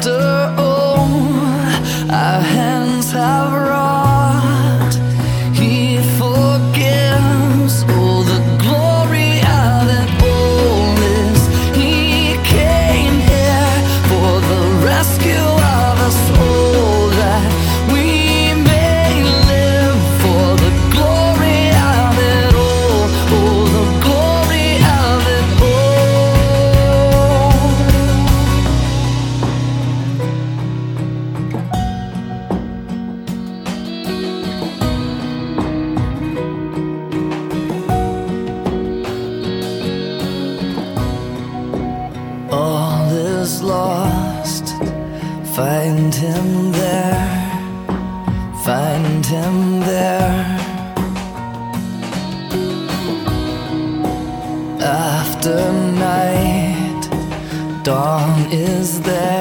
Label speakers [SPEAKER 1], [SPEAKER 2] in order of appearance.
[SPEAKER 1] after all our hands have wrought, He forgives all the glory of it all. Is He came here for the rescue of us all, that we may live for the glory of it all. Oh, the glory of it all is lost. Find Him there, find Him there. After night, dawn is there.